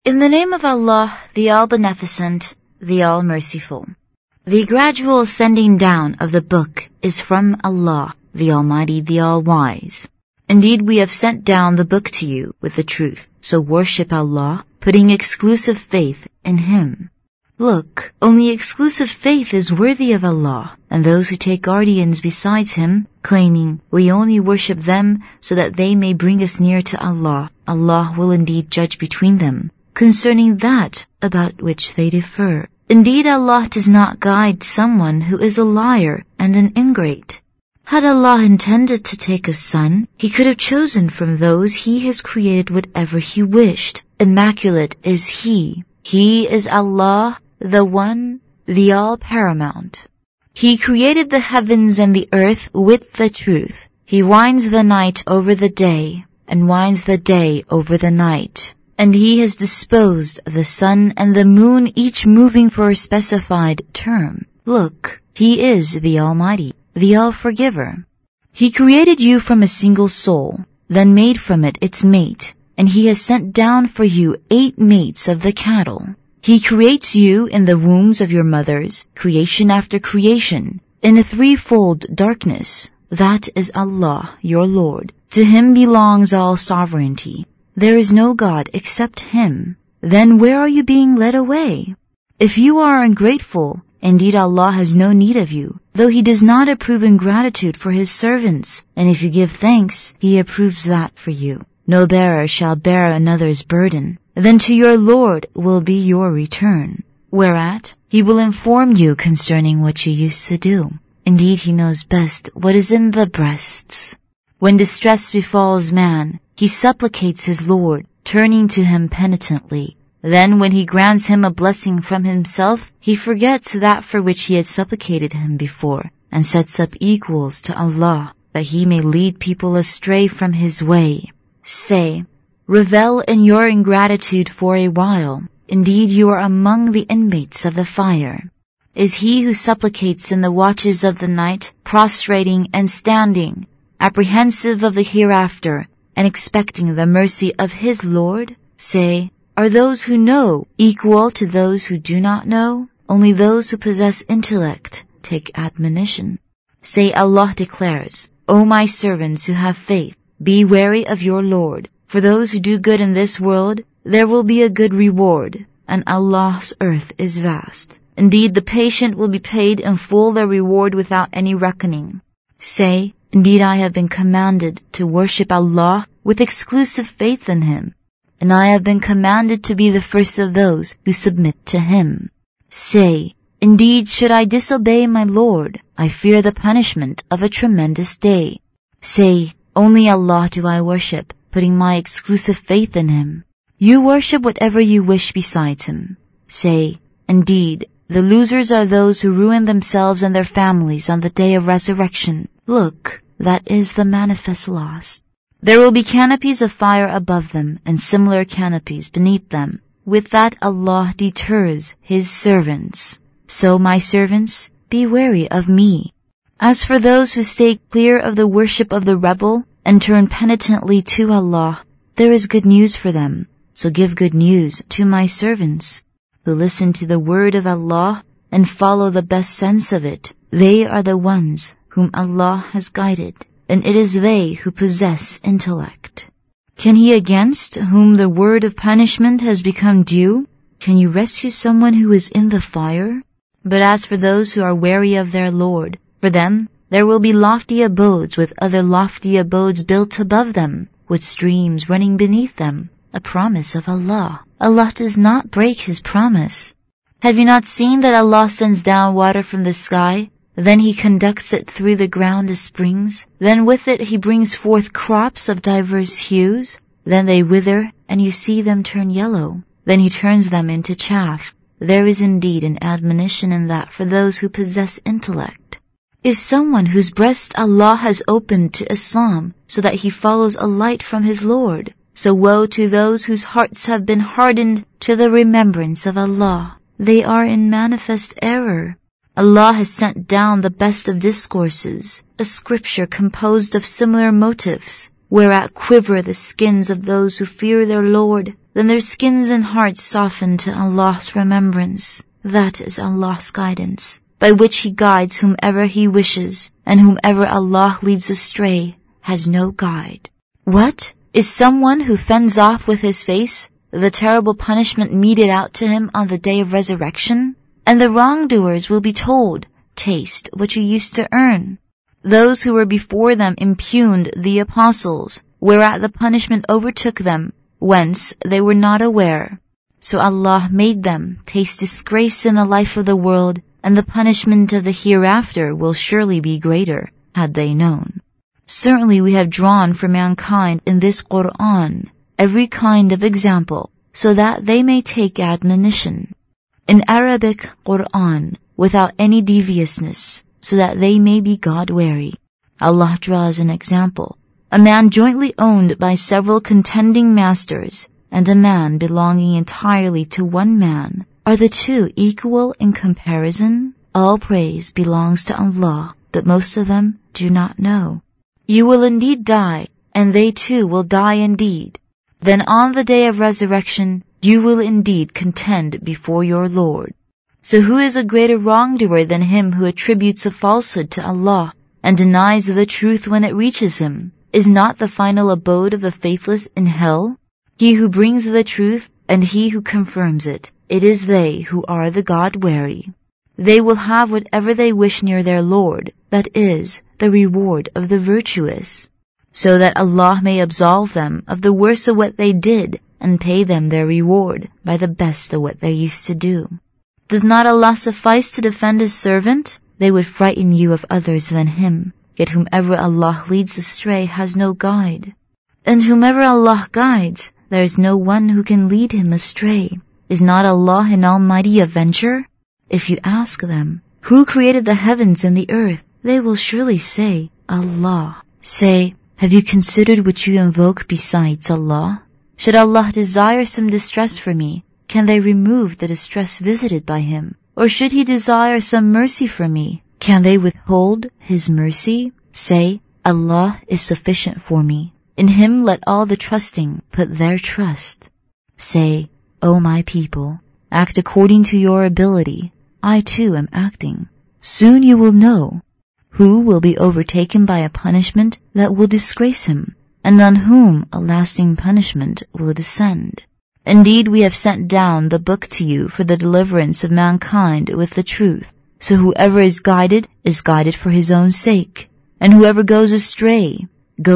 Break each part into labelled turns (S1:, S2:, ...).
S1: In the name of Allah, the All-Beneficent, the All-Merciful. The gradual sending down of the book is from Allah, the Almighty, the All-Wise. Indeed, we have sent down the book to you with the truth, so worship Allah, putting exclusive faith in Him. Look, only exclusive faith is worthy of Allah, and those who take guardians besides Him, claiming, we only worship them so that they may bring us near to Allah, Allah will indeed judge between them, concerning that about which they differ. Indeed, Allah does not guide someone who is a liar and an ingrate. Had Allah intended to take a son, He could have chosen from those He has created whatever He wished. Immaculate is He. He is Allah, the One, the All-Paramount. He created the heavens and the earth with the truth. He winds the night over the day, and winds the day over the night. And He has disposed the sun and the moon, each moving for a specified term. Look, He is the Almighty, the All-Forgiver. He created you from a single soul, then made from it its mate, and He has sent down for you 8 mates of the cattle. He creates you in the wombs of your mothers, creation after creation, in a threefold darkness. That is Allah, your Lord. To Him belongs all sovereignty. There is no God except Him. Then where are you being led away? If you are ungrateful, indeed Allah has no need of you, though He does not approve ingratitude for His servants. And if you give thanks, He approves that for you. No bearer shall bear another's burden. Then to your Lord will be your return, whereat He will inform you concerning what you used to do. Indeed, He knows best what is in the breasts. When distress befalls man, he supplicates his Lord, turning to Him penitently. Then when He grants him a blessing from Himself, he forgets that for which he had supplicated Him before, and sets up equals to Allah, that He may lead people astray from His way. Say, revel in your ingratitude for a while. Indeed, you are among the inmates of the fire. Is he who supplicates in the watches of the night, prostrating and standing, apprehensive of the hereafter, and expecting the mercy of his Lord? Say, are those who know equal to those who do not know? Only those who possess intellect take admonition. Say, Allah declares, O my servants who have faith, be wary of your Lord. For those who do good in this world, there will be a good reward, and Allah's earth is vast. Indeed, the patient will be paid in full their reward without any reckoning. Say, indeed I have been commanded to worship Allah with exclusive faith in Him, and I have been commanded to be the first of those who submit to Him. Say, indeed should I disobey my Lord, I fear the punishment of a tremendous day. Say, only Allah do I worship, putting my exclusive faith in Him. You worship whatever you wish besides Him. Say, indeed, the losers are those who ruin themselves and their families on the day of resurrection. Look, that is the manifest loss. There will be canopies of fire above them and similar canopies beneath them. With that Allah deters His servants. So, my servants, be wary of me. As for those who stay clear of the worship of the rebel and turn penitently to Allah, there is good news for them. So give good news to my servants who listen to the word of Allah and follow the best sense of it. They are the ones whom Allah has guided, and it is they who possess intellect. Can He against whom the word of punishment has become due? Can you rescue someone who is in the fire? But as for those who are wary of their Lord, for them there will be lofty abodes with other lofty abodes built above them, with streams running beneath them, a promise of Allah. Allah does not break His promise. Have you not seen that Allah sends down water from the sky? Then He conducts it through the ground as springs. Then with it He brings forth crops of diverse hues. Then they wither, and you see them turn yellow. Then He turns them into chaff. There is indeed an admonition in that for those who possess intellect. Is someone whose breast Allah has opened to Islam, so that he follows a light from his Lord. So woe to those whose hearts have been hardened to the remembrance of Allah. They are in manifest error. Allah has sent down the best of discourses, a scripture composed of similar motives, whereat quiver the skins of those who fear their Lord. then their skins and hearts soften to Allah's remembrance. That is Allah's guidance, by which He guides whomever He wishes, and whomever Allah leads astray has no guide. What? Is someone who fends off with his face the terrible punishment meted out to him on the day of resurrection? And the wrongdoers will be told, taste what you used to earn. Those who were before them impugned the apostles, whereat the punishment overtook them, whence they were not aware. So Allah made them taste disgrace in the life of the world, and the punishment of the hereafter will surely be greater, had they known. Certainly we have drawn for mankind in this Qur'an every kind of example, so that they may take admonition. In Arabic Qur'an, without any deviousness, so that they may be God-wary. Allah draws an example. A man jointly owned by several contending masters, and a man belonging entirely to one man. Are the two equal in comparison? All praise belongs to Allah, but most of them do not know. You will indeed die, and they too will die indeed. Then on the day of resurrection, you will indeed contend before your Lord. So who is a greater wrongdoer than him who attributes a falsehood to Allah and denies the truth when it reaches him? Is not the final abode of the faithless in hell? He who brings the truth and he who confirms it, it is they who are the God-wary. They will have whatever they wish near their Lord, that is, the reward of the virtuous, so that Allah may absolve them of the worst of what they did and pay them their reward by the best of what they used to do. Does not Allah suffice to defend His servant? They would frighten you of others than Him, yet whomever Allah leads astray has no guide. And whomever Allah guides, there is no one who can lead him astray. Is not Allah an almighty avenger? If you ask them, who created the heavens and the earth? They will surely say, Allah. Say, have you considered what you invoke besides Allah? Should Allah desire some distress for me, can they remove the distress visited by Him? Or should He desire some mercy for me, can they withhold His mercy? Say, Allah is sufficient for me. In Him let all the trusting put their trust. Say, O my people, act according to your ability. I too am acting. Soon you will know who will be overtaken by a punishment that will disgrace him, and on whom a lasting punishment will descend. Indeed, we have sent down the book to you for the deliverance of mankind with the truth. So whoever is guided for his own sake, and whoever goes astray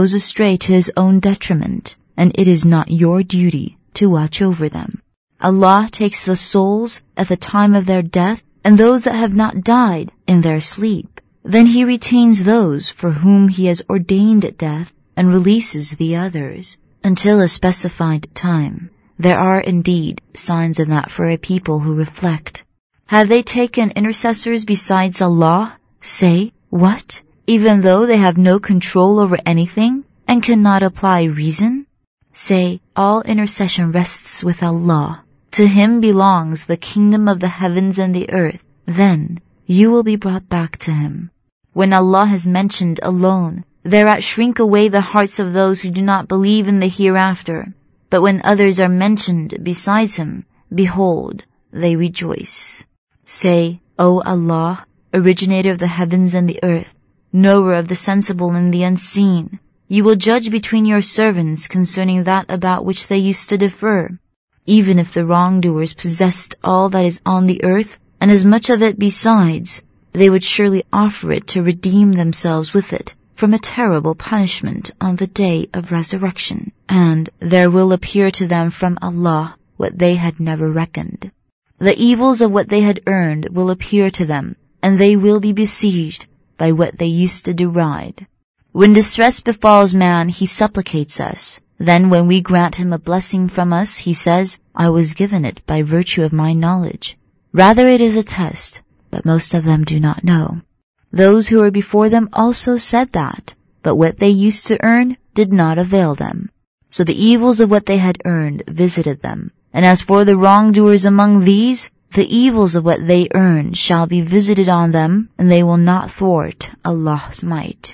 S1: to his own detriment, and it is not your duty to watch over them. Allah takes the souls at the time of their death, and those that have not died in their sleep. Then He retains those for whom He has ordained death, and releases the others until a specified time. There are indeed signs of that for a people who reflect. Have they taken intercessors besides Allah? Say, what? Even though they have no control over anything and cannot apply reason? Say, all intercession rests with Allah. To Him belongs the kingdom of the heavens and the earth. Then you will be brought back to Him. When Allah has mentioned alone, thereat shrink away the hearts of those who do not believe in the hereafter. But when others are mentioned besides Him, behold, they rejoice. Say, O Allah, originator of the heavens and the earth, knower of the sensible and the unseen, you will judge between your servants concerning that about which they used to differ. Even if the wrongdoers possessed all that is on the earth, and as much of it besides, they would surely offer it to redeem themselves with it from a terrible punishment on the day of resurrection. And there will appear to them from Allah what they had never reckoned. The evils of what they had earned will appear to them, and they will be besieged by what they used to deride. When distress befalls man, he supplicates us. Then when we grant him a blessing from us, he says, I was given it by virtue of my knowledge. Rather it is a test, but most of them do not know. Those who were before them also said that, but what they used to earn did not avail them. So the evils of what they had earned visited them. And as for the wrongdoers among these, the evils of what they earn shall be visited on them, and they will not thwart Allah's might.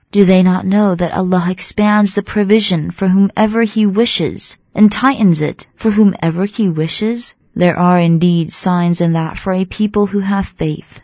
S1: Do they not know that Allah expands the provision for whomever He wishes and tightens it for whomever He wishes? There are indeed signs in that for a people who have faith.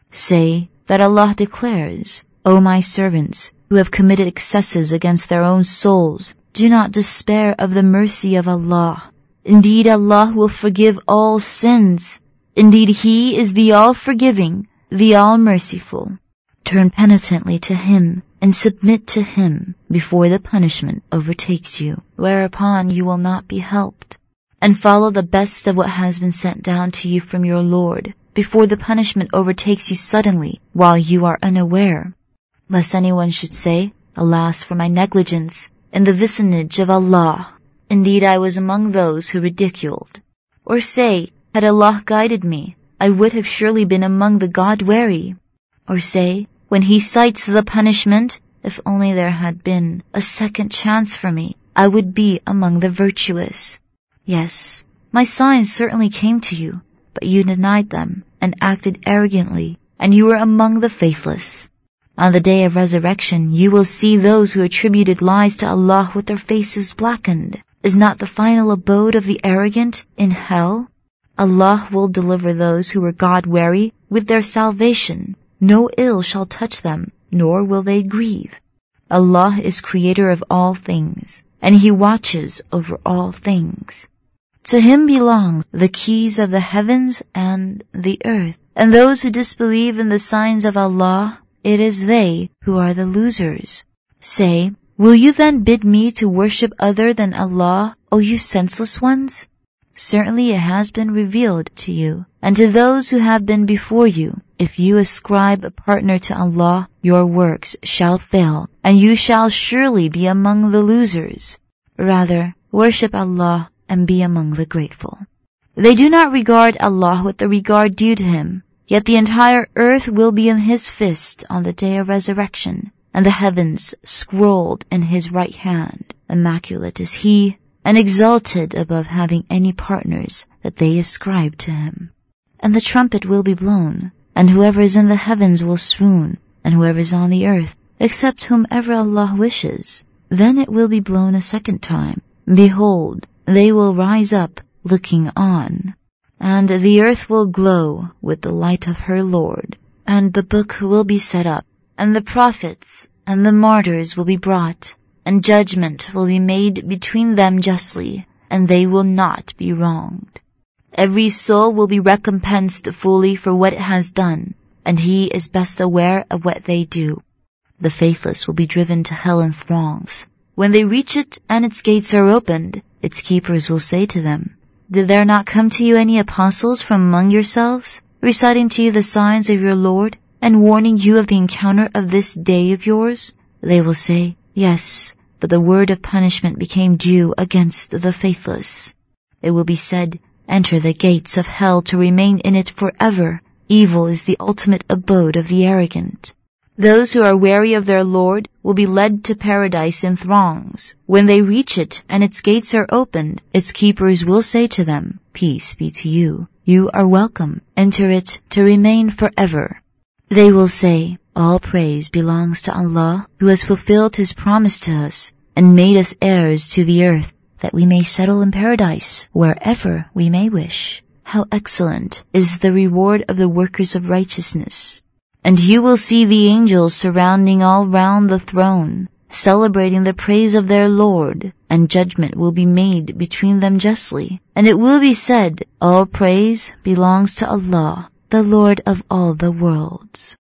S1: Say that Allah declares, O my servants, who have committed excesses against their own souls, do not despair of the mercy of Allah. Indeed, Allah will forgive all sins. Indeed, He is the all-forgiving, the all-merciful. Turn penitently to Him and submit to Him before the punishment overtakes you, whereupon you will not be helped. And follow the best of what has been sent down to you from your Lord, before the punishment overtakes you suddenly while you are unaware. Lest anyone should say, Alas for my negligence, in the vicinage of Allah. Indeed, I was among those who ridiculed. Or say, had Allah guided me, I would have surely been among the God-wary. Or say, when He cites the punishment, if only there had been a second chance for me, I would be among the virtuous. Yes, my signs certainly came to you, but you denied them and acted arrogantly, and you were among the faithless. On the day of resurrection, you will see those who attributed lies to Allah with their faces blackened. Is not the final abode of the arrogant in hell? Allah will deliver those who were God-wary with their salvation. No ill shall touch them, nor will they grieve. Allah is creator of all things, and He watches over all things. To Him belong the keys of the heavens and the earth, and those who disbelieve in the signs of Allah, it is they who are the losers. Say, will you then bid me to worship other than Allah, O you senseless ones? Certainly it has been revealed to you, and to those who have been before you, if you ascribe a partner to Allah, your works shall fail, and you shall surely be among the losers. Rather, worship Allah and be among the grateful. They do not regard Allah with the regard due to Him, yet the entire earth will be in His fist on the day of resurrection, and the heavens scrolled in His right hand. Immaculate is He, and exalted above having any partners that they ascribe to Him. And the trumpet will be blown, and whoever is in the heavens will swoon, and whoever is on the earth, except whomever Allah wishes. Then it will be blown a second time. Behold, they will rise up, looking on. And the earth will glow with the light of her Lord, and the book will be set up, and the prophets and the martyrs will be brought, and judgment will be made between them justly, and they will not be wronged. Every soul will be recompensed fully for what it has done, and He is best aware of what they do. The faithless will be driven to hell in throngs. When they reach it and its gates are opened, its keepers will say to them, Did there not come to you any apostles from among yourselves, reciting to you the signs of your Lord, and warning you of the encounter of this day of yours? They will say, Yes, but the word of punishment became due against the faithless. It will be said, Enter the gates of hell to remain in it forever. Evil is the ultimate abode of the arrogant. Those who are wary of their Lord will be led to paradise in throngs. When they reach it and its gates are opened, its keepers will say to them, Peace be to you. You are welcome. Enter it to remain forever. They will say, All praise belongs to Allah, who has fulfilled His promise to us and made us heirs to the earth, that we may settle in paradise wherever we may wish. How excellent is the reward of the workers of righteousness. And you will see the angels surrounding all round the throne, celebrating the praise of their Lord, and judgment will be made between them justly. And it will be said, All praise belongs to Allah, the Lord of all the worlds.